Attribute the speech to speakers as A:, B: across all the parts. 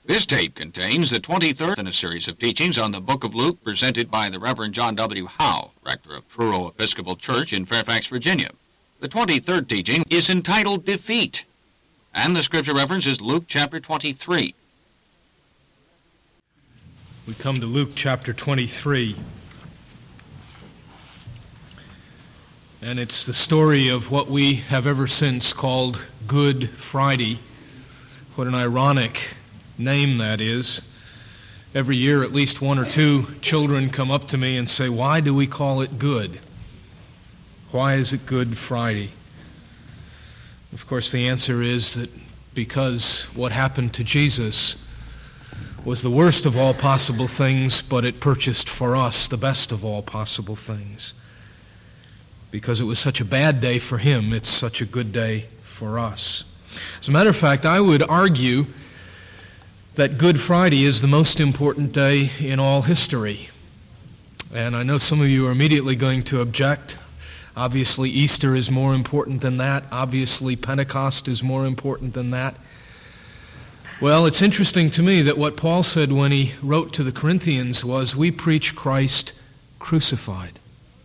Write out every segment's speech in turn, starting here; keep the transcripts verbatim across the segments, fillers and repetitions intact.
A: This tape contains the twenty-third in a series of teachings on the Book of Luke presented by the Reverend John W. Howe, rector of Truro Episcopal Church in Fairfax, Virginia. The twenty-third teaching is entitled Defeat, and the scripture reference is Luke chapter twenty-three.
B: We come to Luke chapter twenty-three, and it's the story of what we have ever since called Good Friday. What an ironic name that is. Every year at least one or two children come up to me and say, why do we call it good? Why is it Good Friday? Of course, the answer is that because what happened to Jesus was the worst of all possible things, but it purchased for us the best of all possible things. Because it was such a bad day for him, it's such a good day for us. As a matter of fact, I would argue that Good Friday is the most important day in all history. And I know some of you are immediately going to object. Obviously, Easter is more important than that. Obviously, Pentecost is more important than that. Well, it's interesting to me that what Paul said when he wrote to the Corinthians was, we preach Christ crucified.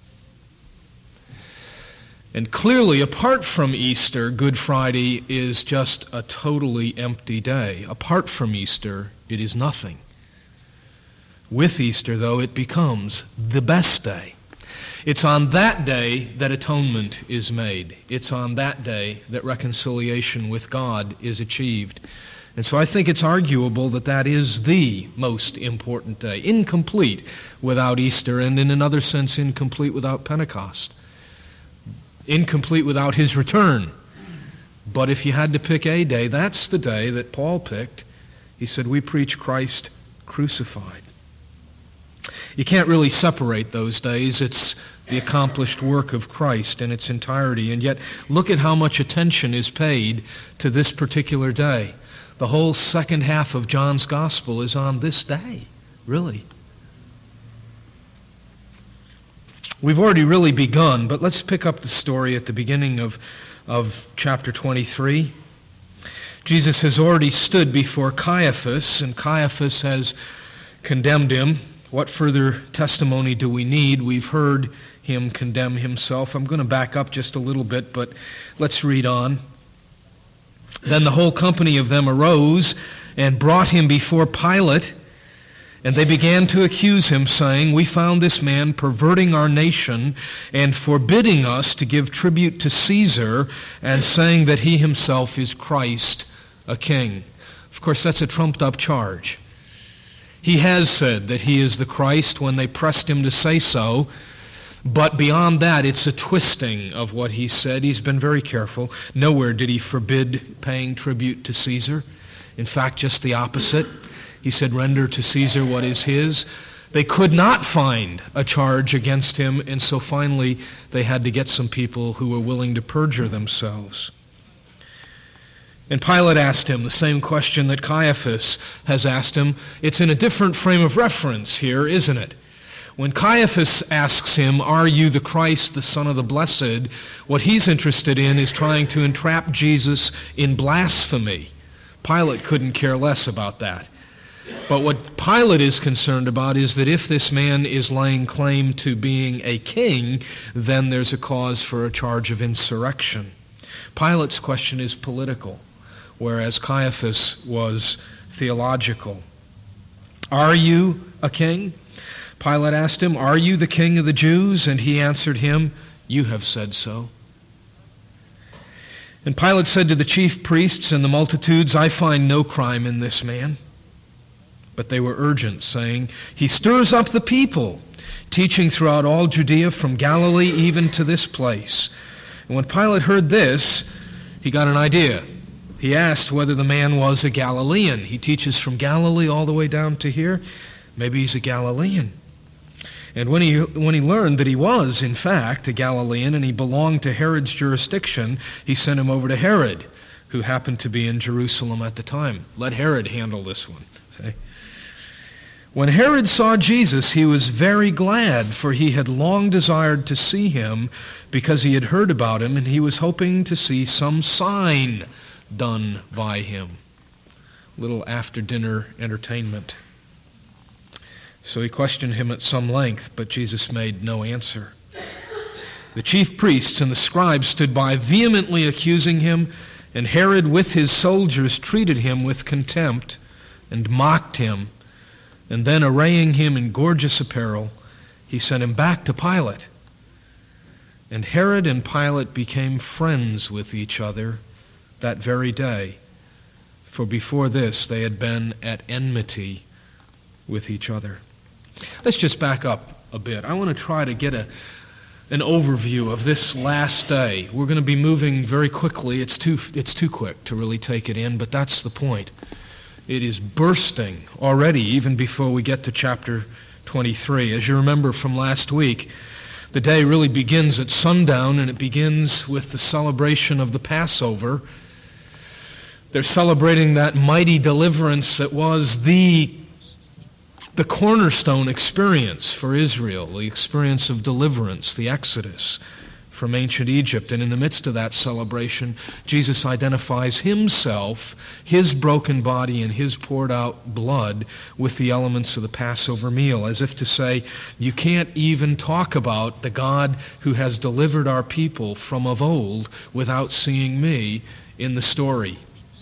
B: And clearly, apart from Easter, Good Friday is just a totally empty day. Apart from Easter, it is nothing. With Easter, though, it becomes the best day. It's on that day that atonement is made. It's on that day that reconciliation with God is achieved. And so I think it's arguable that that is the most important day. Incomplete without Easter, and in another sense, incomplete without Pentecost. Incomplete without his return. But if you had to pick a day, that's the day that Paul picked. He said, we preach Christ crucified. You can't really separate those days. It's the accomplished work of Christ in its entirety. And yet, look at how much attention is paid to this particular day. The whole second half of John's Gospel is on this day, really. We've already really begun, but let's pick up the story at the beginning of, of chapter twenty-three. Jesus has already stood before Caiaphas, and Caiaphas has condemned him. What further testimony do we need? We've heard him condemn himself. I'm going to back up just a little bit, but let's read on. Then the whole company of them arose and brought him before Pilate, and they began to accuse him, saying, we found this man perverting our nation and forbidding us to give tribute to Caesar, and saying that he himself is Christ, a king. Of course, that's a trumped-up charge. He has said that he is the Christ when they pressed him to say so, but beyond that, it's a twisting of what he said. He's been very careful. Nowhere did he forbid paying tribute to Caesar. In fact, just the opposite. He said, render to Caesar what is his. They could not find a charge against him, and so finally they had to get some people who were willing to perjure themselves. And Pilate asked him the same question that Caiaphas has asked him. It's in a different frame of reference here, isn't it? When Caiaphas asks him, are you the Christ, the Son of the Blessed, what he's interested in is trying to entrap Jesus in blasphemy. Pilate couldn't care less about that. But what Pilate is concerned about is that if this man is laying claim to being a king, then there's a cause for a charge of insurrection. Pilate's question is political, whereas Caiaphas was theological. Are you a king? Pilate asked him, are you the king of the Jews? And he answered him, you have said so. And Pilate said to the chief priests and the multitudes, I find no crime in this man. But they were urgent, saying, he stirs up the people, teaching throughout all Judea from Galilee even to this place. And when Pilate heard this, he got an idea. He asked whether the man was a Galilean. He teaches from Galilee all the way down to here. Maybe he's a Galilean. And when he when he learned that he was, in fact, a Galilean and he belonged to Herod's jurisdiction, he sent him over to Herod, who happened to be in Jerusalem at the time. Let Herod handle this one. See? When Herod saw Jesus, he was very glad, for he had long desired to see him because he had heard about him, and he was hoping to see some sign done by him. little after-dinner entertainment. So he questioned him at some length, but Jesus made no answer. The chief priests and the scribes stood by, vehemently accusing him, and Herod with his soldiers treated him with contempt and mocked him, and then arraying him in gorgeous apparel, he sent him back to Pilate. And Herod and Pilate became friends with each other that very day, for before this they had been at enmity with each other. Let's just back up a bit. I want to try to get a an overview of this last day. We're going to be moving very quickly. It's too it's too quick to really take it in, but that's the point. It is bursting already, even before we get to chapter twenty-three. As you remember from last week, the day really begins at sundown, and it begins with the celebration of the Passover. They're celebrating that mighty deliverance that was the the cornerstone experience for Israel, the experience of deliverance, the Exodus from ancient Egypt. And in the midst of that celebration, Jesus identifies himself, his broken body and his poured out blood with the elements of the Passover meal, as if to say, you can't even talk about the God who has delivered our people from of old without seeing me in the story.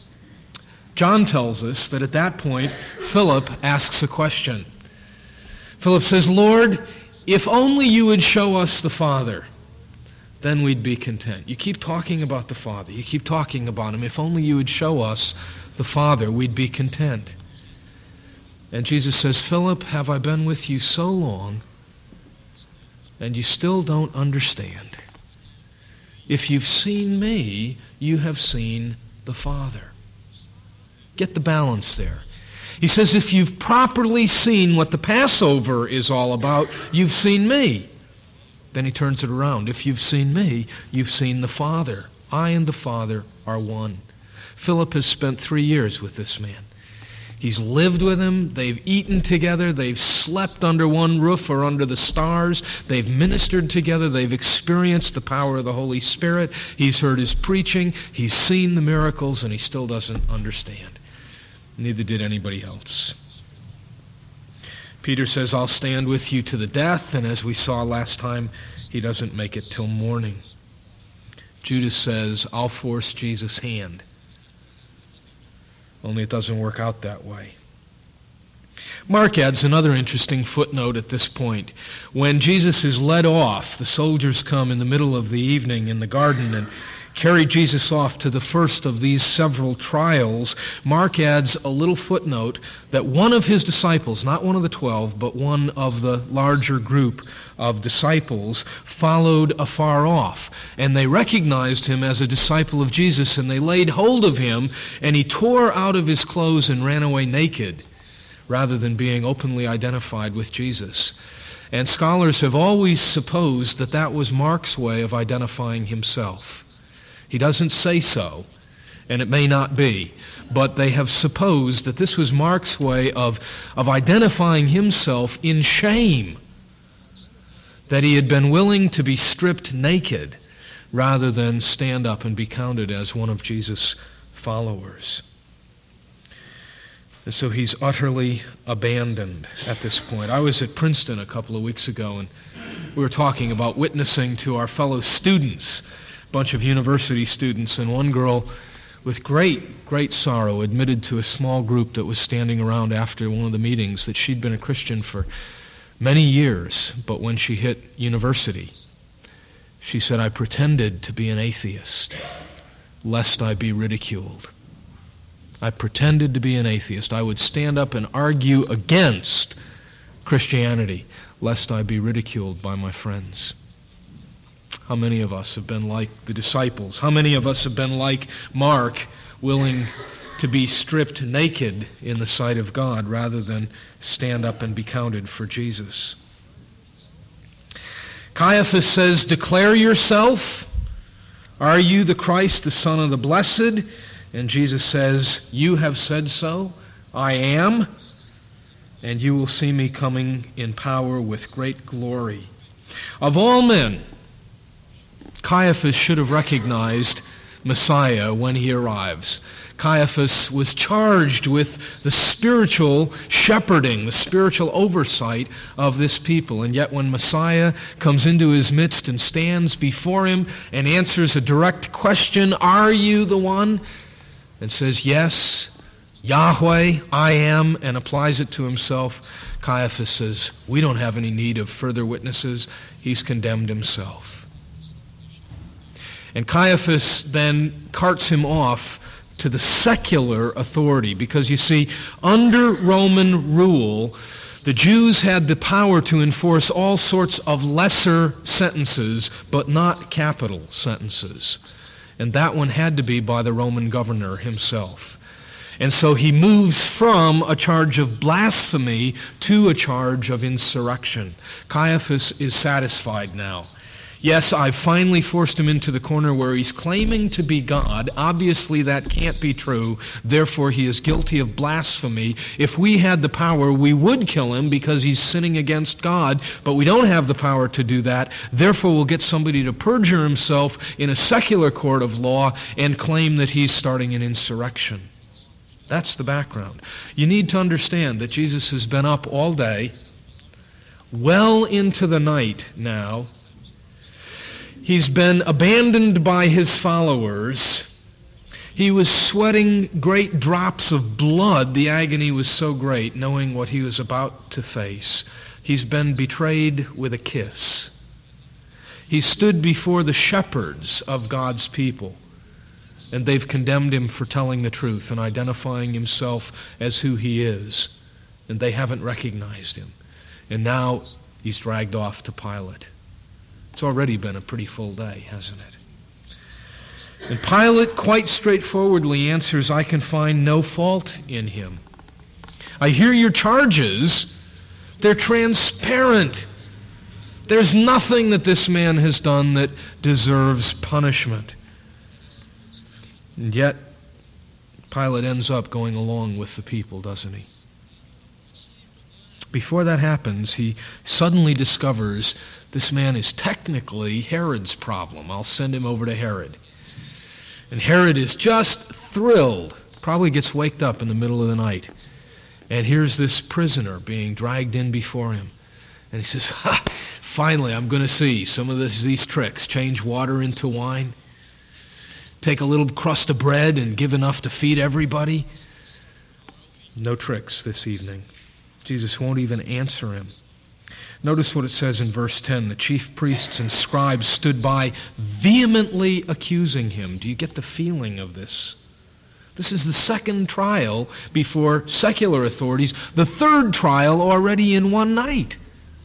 B: John tells us that at that point, Philip asks a question. Philip says, Lord, if only you would show us the Father, then we'd be content. You keep talking about the Father. You keep talking about him. If only you would show us the Father, we'd be content. And Jesus says, Philip, have I been with you so long, and you still don't understand? If you've seen me, you have seen the Father. Get the balance there. He says, if you've properly seen what the Passover is all about, you've seen me. Then he turns it around. If you've seen me, you've seen the Father. I and the Father are one. Philip has spent three years with this man. He's lived with him. They've eaten together. They've slept under one roof or under the stars. They've ministered together. They've experienced the power of the Holy Spirit. He's heard his preaching. He's seen the miracles, and he still doesn't understand. Neither did anybody else. Peter says, I'll stand with you to the death, and as we saw last time, he doesn't make it till morning. Judas says, I'll force Jesus' hand. Only it doesn't work out that way. Mark adds another interesting footnote at this point. When Jesus is led off, the soldiers come in the middle of the evening in the garden and carry Jesus off to the first of these several trials. Mark adds a little footnote that one of his disciples, not one of the twelve, but one of the larger group of disciples, followed afar off. And they recognized him as a disciple of Jesus, and they laid hold of him, and he tore out of his clothes and ran away naked, rather than being openly identified with Jesus. And scholars have always supposed that that was Mark's way of identifying himself. He doesn't say so, and it may not be, but they have supposed that this was Mark's way of, of identifying himself in shame, that he had been willing to be stripped naked rather than stand up and be counted as one of Jesus' followers. And so he's utterly abandoned at this point. I was at Princeton a couple of weeks ago, and we were talking about witnessing to our fellow students, bunch of university students, and one girl with great, great sorrow admitted to a small group that was standing around after one of the meetings that she'd been a Christian for many years, but when she hit university, she said, I pretended to be an atheist, lest I be ridiculed. I pretended to be an atheist. I would stand up and argue against Christianity, lest I be ridiculed by my friends. How many of us have been like the disciples? How many of us have been like Mark, willing to be stripped naked in the sight of God rather than stand up and be counted for Jesus? Caiaphas says, declare yourself. Are you the Christ, the Son of the Blessed? And Jesus says, you have said so. I am. And you will see me coming in power with great glory. Of all men, Caiaphas should have recognized Messiah when he arrives. Caiaphas was charged with the spiritual shepherding, the spiritual oversight of this people. And yet when Messiah comes into his midst and stands before him and answers a direct question, "Are you the one?" and says, "Yes, Yahweh, I am," and applies it to himself, Caiaphas says, "We don't have any need of further witnesses." He's condemned himself. And Caiaphas then carts him off to the secular authority, because you see, under Roman rule, the Jews had the power to enforce all sorts of lesser sentences, but not capital sentences. And that one had to be by the Roman governor himself. And so he moves from a charge of blasphemy to a charge of insurrection. Caiaphas is satisfied now. Yes, I've finally forced him into the corner where he's claiming to be God. Obviously, that can't be true. Therefore, he is guilty of blasphemy. If we had the power, we would kill him because he's sinning against God, but we don't have the power to do that. Therefore, we'll get somebody to perjure himself in a secular court of law and claim that he's starting an insurrection. That's the background. You need to understand that Jesus has been up all day, well into the night now. He's been abandoned by his followers. He was sweating great drops of blood. The agony was so great, knowing what he was about to face. He's been betrayed with a kiss. He stood before the shepherds of God's people, and they've condemned him for telling the truth and identifying himself as who he is, and they haven't recognized him. And now he's dragged off to Pilate. It's already been a pretty full day, hasn't it? And Pilate quite straightforwardly answers, "I can find no fault in him. I hear your charges. They're transparent. There's nothing that this man has done that deserves punishment." And yet, Pilate ends up going along with the people, doesn't he? Before that happens, he suddenly discovers this man is technically Herod's problem. I'll send him over to Herod. And Herod is just thrilled, probably gets waked up in the middle of the night. And here's this prisoner being dragged in before him. And he says, ha, finally I'm going to see some of this, these tricks. Change water into wine. Take a little crust of bread and give enough to feed everybody. No tricks this evening. Jesus won't even answer him. Notice what it says in verse ten. The chief priests and scribes stood by, vehemently accusing him. Do you get the feeling of this? This is the second trial before secular authorities, the third trial already in one night.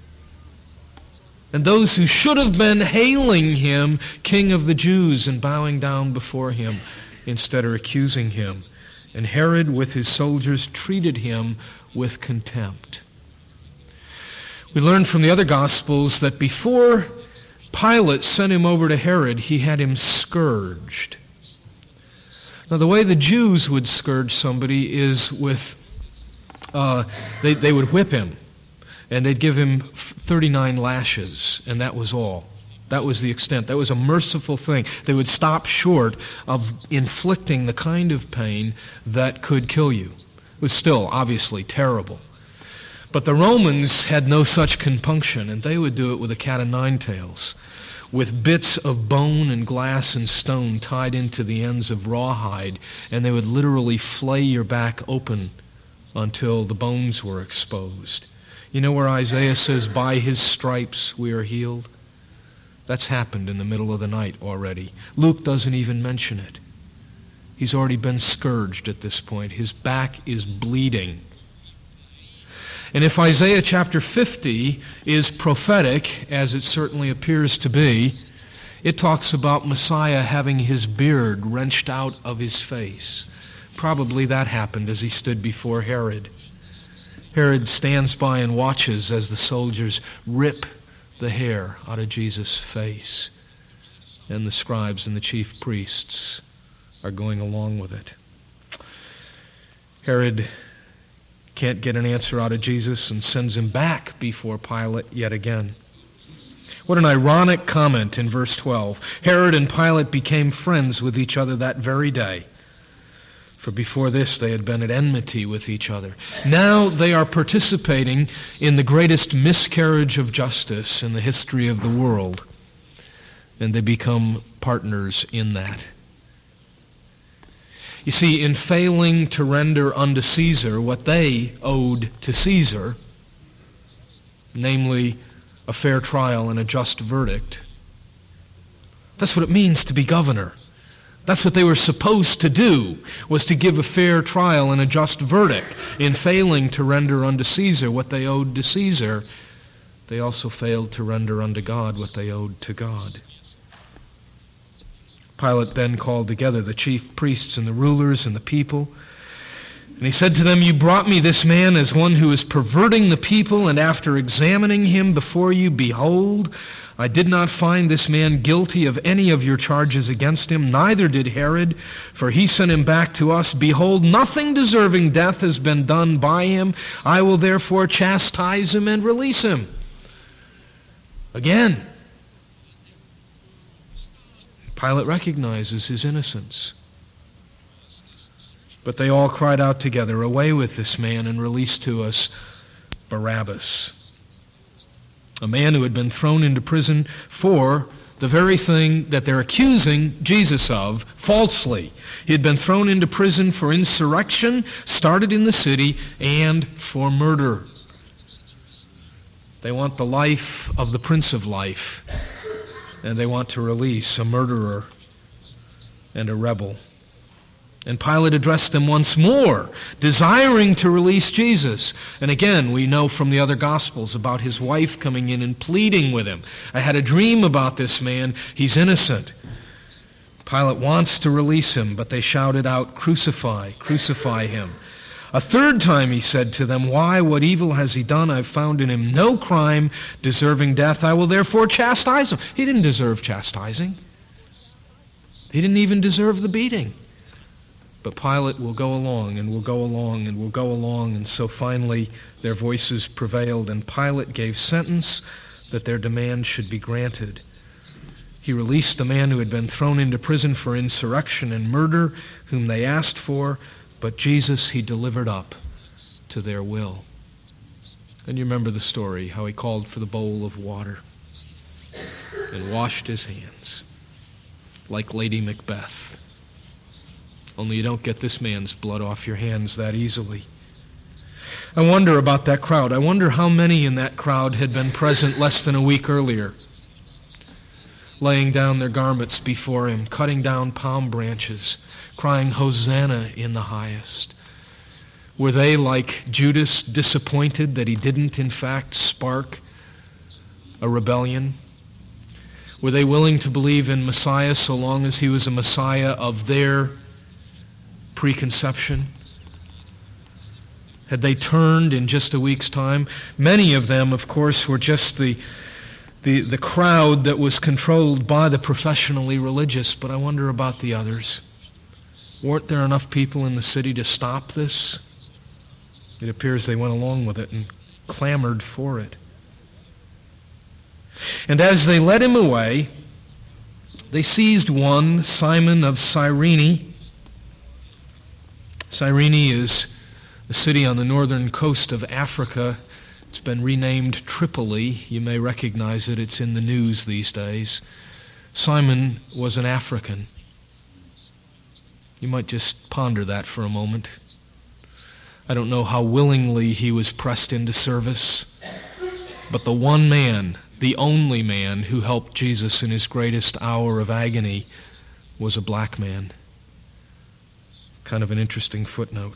B: And those who should have been hailing him, King of the Jews, and bowing down before him, instead are accusing him. And Herod, with his soldiers, treated him with contempt. We learn from the other Gospels that before Pilate sent him over to Herod, he had him scourged. Now, the way the Jews would scourge somebody is with, uh, they, they would whip him, and they'd give him thirty-nine lashes, and that was all. That was the extent. That was a merciful thing. They would stop short of inflicting the kind of pain that could kill you. It was still, obviously, terrible. But the Romans had no such compunction, and they would do it with a cat o' nine tails, with bits of bone and glass and stone tied into the ends of rawhide, and they would literally flay your back open until the bones were exposed. You know where Isaiah says, by his stripes we are healed? That's happened in the middle of the night already. Luke doesn't even mention it. He's already been scourged at this point. His back is bleeding. And if Isaiah chapter fifty is prophetic, as it certainly appears to be, it talks about Messiah having his beard wrenched out of his face. Probably that happened as he stood before Herod. Herod stands by and watches as the soldiers rip the hair out of Jesus' face. And the scribes and the chief priests are going along with it. Herod can't get an answer out of Jesus and sends him back before Pilate yet again. What an ironic comment in verse twelve. Herod and Pilate became friends with each other that very day. For before this they had been at enmity with each other. Now they are participating in the greatest miscarriage of justice in the history of the world. And they become partners in that. You see, in failing to render unto Caesar what they owed to Caesar, namely a fair trial and a just verdict, that's what it means to be governor. That's what they were supposed to do, was to give a fair trial and a just verdict. In failing to render unto Caesar what they owed to Caesar, they also failed to render unto God what they owed to God. Pilate then called together the chief priests and the rulers and the people, and he said to them, "You brought me this man as one who is perverting the people, and after examining him before you, behold, I did not find this man guilty of any of your charges against him, neither did Herod, for he sent him back to us. Behold, nothing deserving death has been done by him. I will therefore chastise him and release him." Again, Pilate recognizes his innocence. But they all cried out together, "Away with this man, and release to us Barabbas," a man who had been thrown into prison for the very thing that they're accusing Jesus of falsely. He had been thrown into prison for insurrection, started in the city, and for murder. They want the life of the Prince of Life, and they want to release a murderer and a rebel. And Pilate addressed them once more, desiring to release Jesus. And again, we know from the other Gospels about his wife coming in and pleading with him. "I had a dream about this man. He's innocent." Pilate wants to release him, but they shouted out, "Crucify, crucify him." A third time he said to them, "Why, what evil has he done? I've found in him no crime deserving death. I will therefore chastise him." He didn't deserve chastising. He didn't even deserve the beating. But Pilate will go along and will go along and will go along, and so finally their voices prevailed, and Pilate gave sentence that their demand should be granted. He released the man who had been thrown into prison for insurrection and murder, whom they asked for, but Jesus he delivered up to their will. And you remember the story, how he called for the bowl of water and washed his hands like Lady Macbeth. Only you don't get this man's blood off your hands that easily. I wonder about that crowd. I wonder how many in that crowd had been present less than a week earlier, laying down their garments before him, cutting down palm branches, crying, "Hosanna in the highest." Were they, like Judas, disappointed that he didn't, in fact, spark a rebellion? Were they willing to believe in Messiah so long as he was a Messiah of their preconception? Had they turned in just a week's time? Many of them, of course, were just the, the, the crowd that was controlled by the professionally religious, but I wonder about the others. Weren't there enough people in the city to stop this? It appears they went along with it and clamored for it. And as they led him away, they seized one, Simon of Cyrene. Cyrene is a city on the northern coast of Africa. It's been renamed Tripoli. You may recognize it. It's in the news these days. Simon was an African. You might just ponder that for a moment. I don't know how willingly he was pressed into service, but the one man, the only man who helped Jesus in his greatest hour of agony was a black man. Kind of an interesting footnote.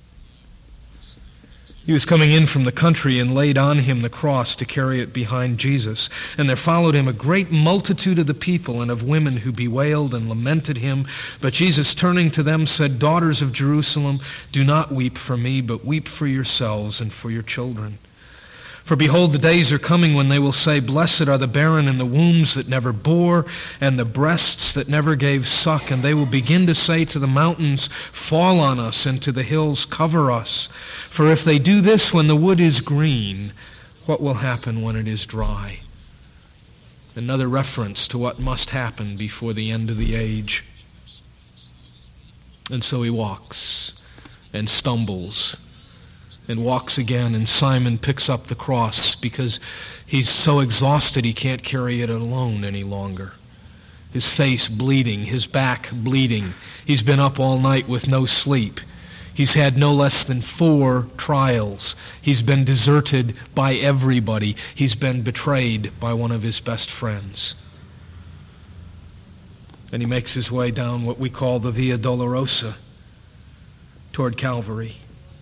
B: He was coming in from the country and laid on him the cross to carry it behind Jesus. And there followed him a great multitude of the people and of women who bewailed and lamented him. But Jesus, turning to them, said, "Daughters of Jerusalem, do not weep for me, but weep for yourselves and for your children. For behold, the days are coming when they will say, Blessed are the barren and the wombs that never bore, and the breasts that never gave suck. And they will begin to say to the mountains, Fall on us, and to the hills, cover us. For if they do this when the wood is green, what will happen when it is dry?" Another reference to what must happen before the end of the age. And so he walks and stumbles and walks again, and Simon picks up the cross because he's so exhausted he can't carry it alone any longer. His face bleeding, his back bleeding. He's been up all night with no sleep. He's had no less than four trials. He's been deserted by everybody. He's been betrayed by one of his best friends. And he makes his way down what we call the Via Dolorosa toward Calvary.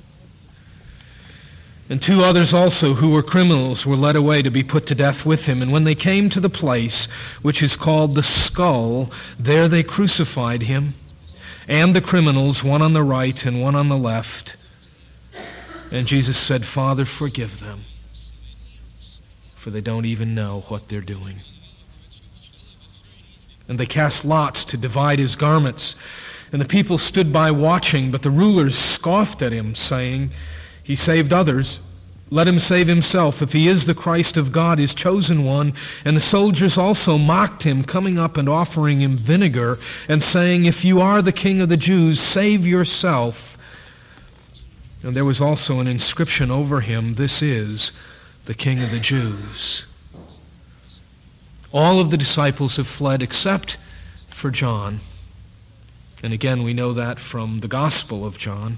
B: And two others also who were criminals were led away to be put to death with him. And when they came to the place which is called the Skull, there they crucified him, and the criminals, one on the right and one on the left. And Jesus said, Father, forgive them, for they don't even know what they're doing. And they cast lots to divide his garments. And the people stood by watching, but the rulers scoffed at him, saying, He saved others. Let him save himself, if he is the Christ of God, his chosen one. And the soldiers also mocked him, coming up and offering him vinegar, and saying, If you are the King of the Jews, save yourself. And there was also an inscription over him, This is the King of the Jews. All of the disciples have fled except for John. And again, we know that from the Gospel of John.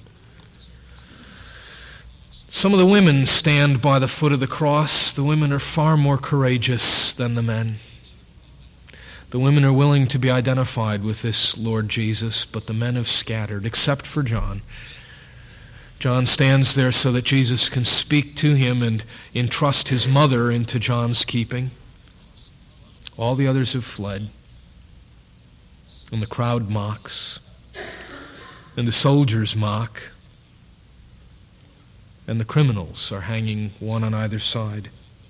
B: Some of the women stand by the foot of the cross. The women are far more courageous than the men. The women are willing to be identified with this Lord Jesus, but the men have scattered, except for John. John stands there so that Jesus can speak to him and entrust his mother into John's keeping. All the others have fled. And the crowd mocks. And the soldiers mock. And the criminals are hanging one on either side.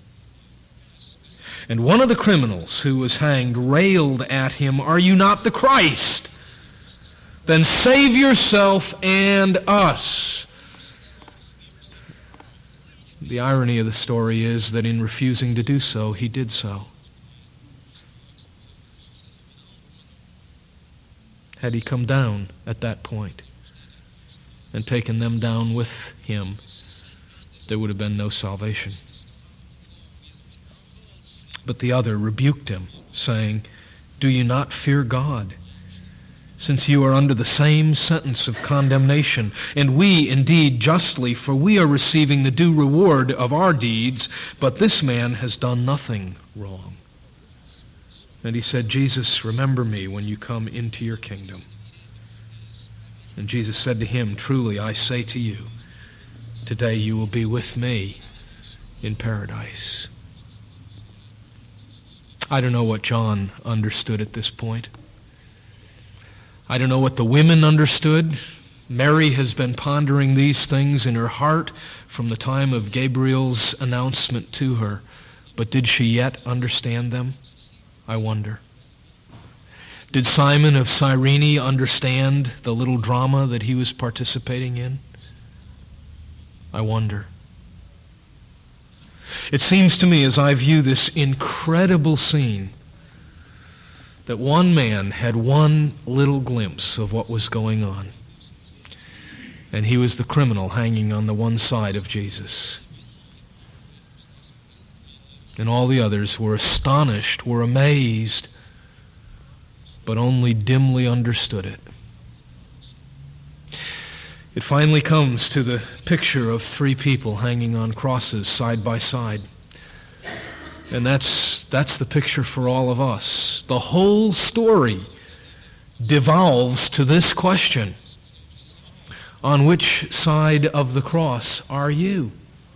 B: And one of the criminals who was hanged railed at him, Are you not the Christ? Then save yourself and us. The irony of the story is that in refusing to do so, he did so. Had he come down at that point and taken them down with him, there would have been no salvation. But the other rebuked him, saying, Do you not fear God, since you are under the same sentence of condemnation? And we indeed justly, for we are receiving the due reward of our deeds, but this man has done nothing wrong. And he said, Jesus, remember me when you come into your kingdom. And Jesus said to him, Truly I say to you, today you will be with me in paradise. I don't know what John understood at this point. I don't know what the women understood. Mary has been pondering these things in her heart from the time of Gabriel's announcement to her. But did she yet understand them? I wonder. Did Simon of Cyrene understand the little drama that he was participating in? I wonder. It seems to me, as I view this incredible scene, that one man had one little glimpse of what was going on. And he was the criminal hanging on the one side of Jesus. And all the others were astonished, were amazed, but only dimly understood it. It finally comes to the picture of three people hanging on crosses side by side. And that's that's the picture for all of us. The whole story devolves to this question. On which side of the cross are you?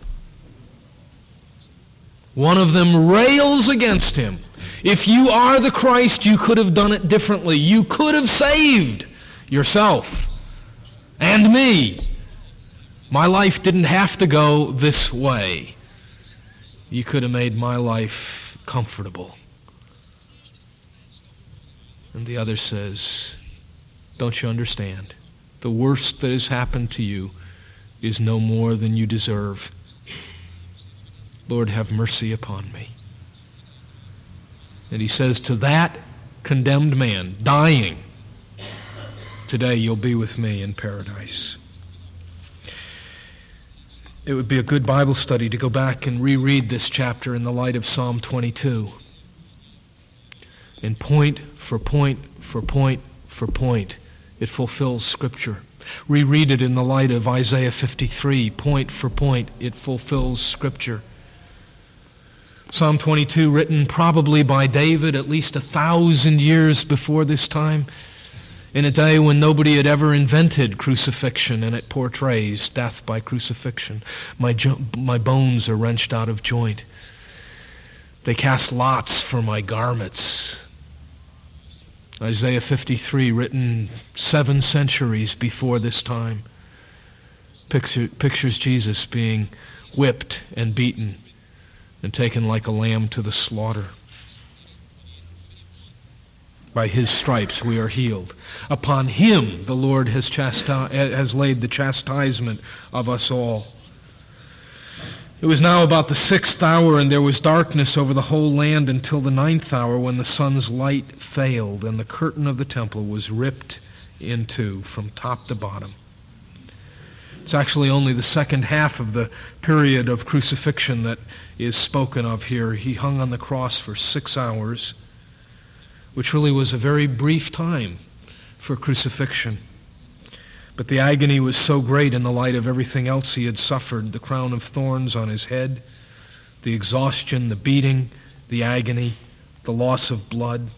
B: One of them rails against him. If you are the Christ, you could have done it differently. You could have saved yourself and me. My life didn't have to go this way. You could have made my life comfortable. And the other says, don't you understand? The worst that has happened to you is no more than you deserve. Lord, have mercy upon me. And he says to that condemned man, dying, today you'll be with me in paradise. It would be a good Bible study to go back and reread this chapter in the light of Psalm twenty-two. And point for point for point for point, it fulfills Scripture. Reread it in the light of Isaiah fifty-three. Point for point, it fulfills Scripture. Psalm twenty-two, written probably by David at least a thousand years before this time, in a day when nobody had ever invented crucifixion, and it portrays death by crucifixion. My, jo- my bones are wrenched out of joint. They cast lots for my garments. Isaiah fifty-three, written seven centuries before this time, picture, pictures Jesus being whipped and beaten and taken like a lamb to the slaughter. By his stripes we are healed. Upon him the Lord has, chasti- has laid the chastisement of us all. It was now about the sixth hour, and there was darkness over the whole land until the ninth hour, when the sun's light failed, and the curtain of the temple was ripped in two from top to bottom. It's actually only the second half of the period of crucifixion that is spoken of here. He hung on the cross for six hours, which really was a very brief time for crucifixion. But the agony was so great in the light of everything else he had suffered, the crown of thorns on his head, the exhaustion, the beating, the agony, the loss of blood.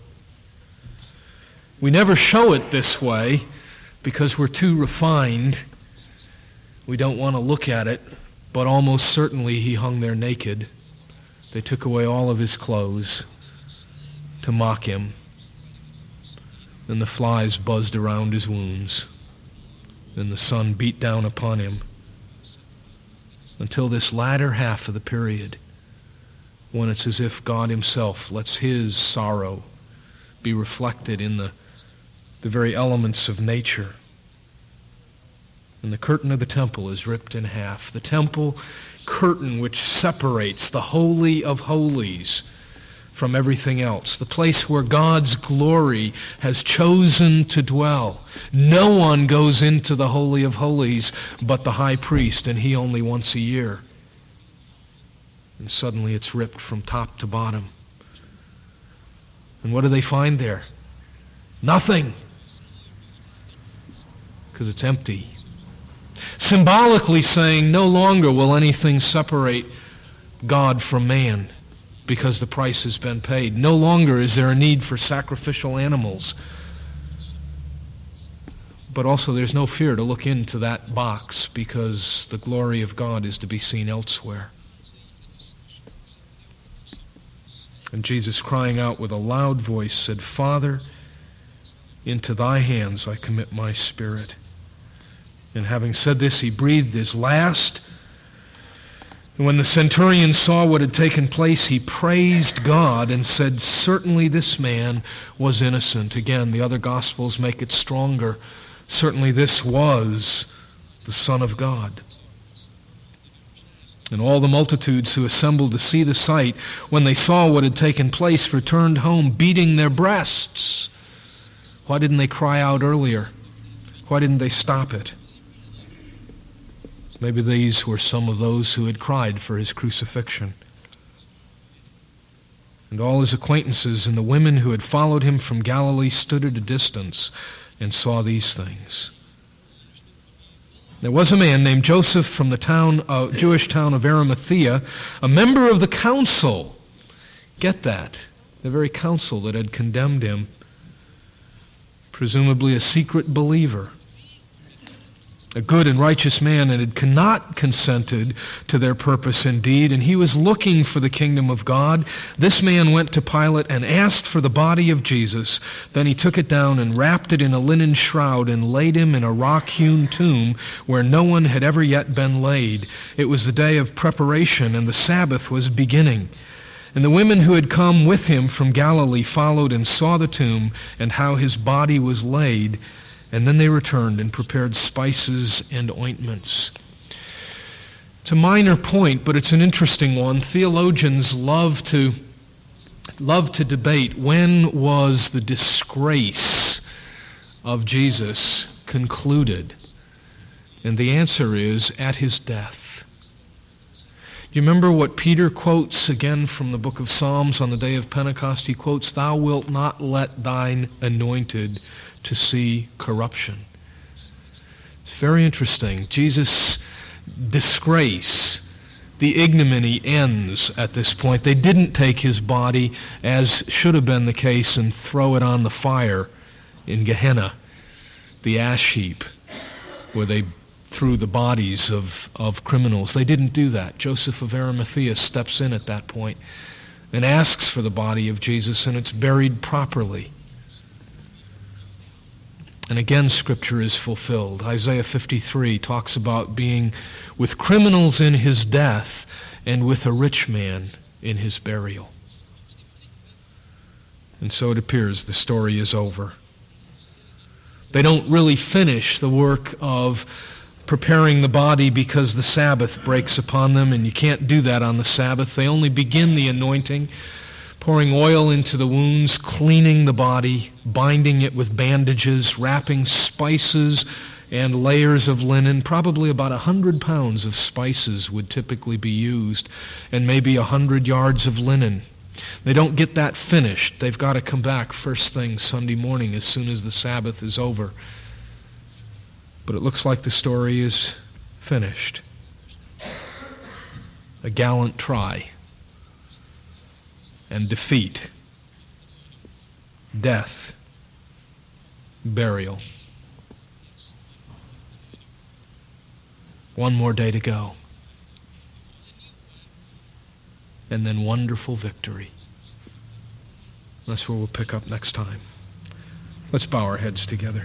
B: We never show it this way because we're too refined. We don't want to look at it, but almost certainly he hung there naked. They took away all of his clothes to mock him. Then the flies buzzed around his wounds. Then the sun beat down upon him until this latter half of the period, when it's as if God himself lets his sorrow be reflected in the, the very elements of nature. And the curtain of the temple is ripped in half. The temple curtain which separates the Holy of Holies from everything else, the place where God's glory has chosen to dwell. No one goes into the Holy of Holies but the high priest, and he only once a year. And suddenly it's ripped from top to bottom. And what do they find there? Nothing. Because it's empty. Symbolically saying, no longer will anything separate God from man, because the price has been paid. No longer is there a need for sacrificial animals. But also there's no fear to look into that box, because the glory of God is to be seen elsewhere. And Jesus, crying out with a loud voice, said, Father, into thy hands I commit my spirit. And having said this, he breathed his last. And when the centurion saw what had taken place, he praised God and said, certainly this man was innocent. Again, the other Gospels make it stronger. Certainly this was the Son of God. And all the multitudes who assembled to see the sight, when they saw what had taken place, returned home, beating their breasts. Why didn't they cry out earlier? Why didn't they stop it? Maybe these were some of those who had cried for his crucifixion. And all his acquaintances and the women who had followed him from Galilee stood at a distance and saw these things. There was a man named Joseph from the town, uh, Jewish town of Arimathea, a member of the council. Get that? The very council that had condemned him. Presumably a secret believer. A good and righteous man, and had not consented to their purpose indeed, and he was looking for the kingdom of God. This man went to Pilate and asked for the body of Jesus. Then he took it down and wrapped it in a linen shroud and laid him in a rock-hewn tomb where no one had ever yet been laid. It was the day of preparation, and the Sabbath was beginning. And the women who had come with him from Galilee followed and saw the tomb and how his body was laid. And then they returned and prepared spices and ointments. It's a minor point, but it's an interesting one. Theologians love to love to debate when was the disgrace of Jesus concluded? And the answer is, at his death. Do you remember what Peter quotes again from the book of Psalms on the day of Pentecost? He quotes, "Thou wilt not let thine anointed to see corruption." It's very interesting. Jesus' disgrace, the ignominy ends at this point. They didn't take his body, as should have been the case, and throw it on the fire in Gehenna, the ash heap, where they threw the bodies of, of criminals. They didn't do that. Joseph of Arimathea steps in at that point and asks for the body of Jesus, and it's buried properly. And again, Scripture is fulfilled. Isaiah fifty-three talks about being with criminals in his death and with a rich man in his burial. And so it appears the story is over. They don't really finish the work of preparing the body because the Sabbath breaks upon them, and you can't do that on the Sabbath. They only begin the anointing, pouring oil into the wounds, cleaning the body, binding it with bandages, wrapping spices and layers of linen. Probably about a hundred pounds of spices would typically be used, and maybe a hundred yards of linen. They don't get that finished. They've got to come back first thing Sunday morning as soon as the Sabbath is over. But it looks like the story is finished. A gallant try and defeat, death, burial. One more day to go. And then wonderful victory. That's where we'll pick up next time. Let's bow our heads together.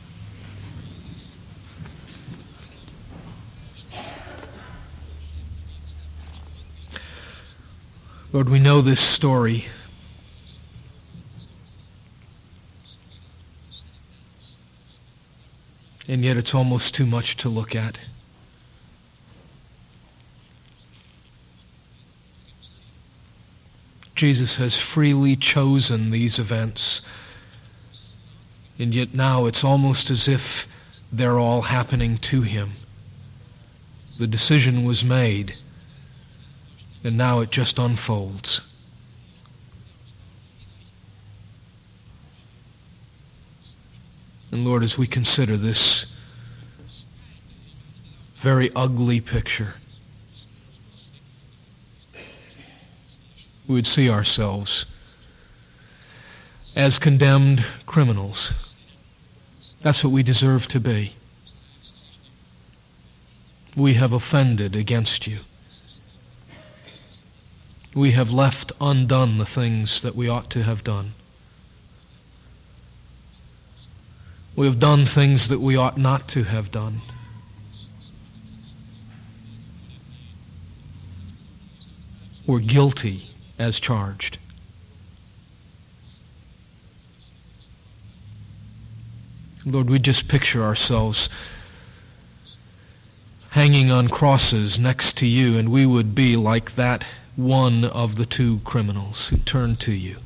B: Lord, we know this story. And yet it's almost too much to look at. Jesus has freely chosen these events. And yet now it's almost as if they're all happening to him. The decision was made. And now it just unfolds. And Lord, as we consider this very ugly picture, we would see ourselves as condemned criminals. That's what we deserve to be. We have offended against you. We have left undone the things that we ought to have done. We have done things that we ought not to have done. We're guilty as charged. Lord, we just picture ourselves hanging on crosses next to you, and we would be like that one of the two criminals who turned to you.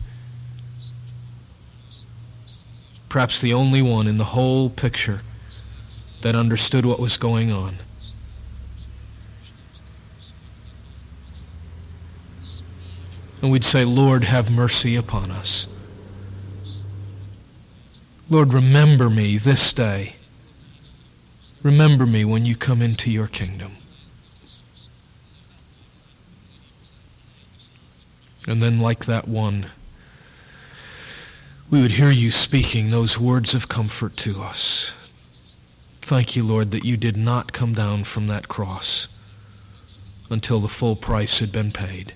B: Perhaps the only one in the whole picture that understood what was going on. And we'd say, Lord, have mercy upon us. Lord, remember me this day. Remember me when you come into your kingdom. And then, like that one, we would hear you speaking those words of comfort to us. Thank you, Lord, that you did not come down from that cross until the full price had been paid.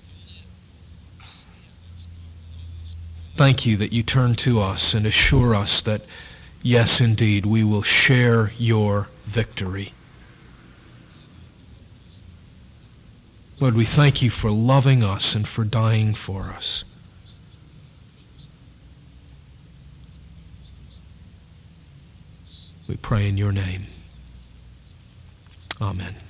B: Thank you that you turn to us and assure us that, yes, indeed, we will share your victory. Lord, we thank you for loving us and for dying for us. We pray in your name. Amen.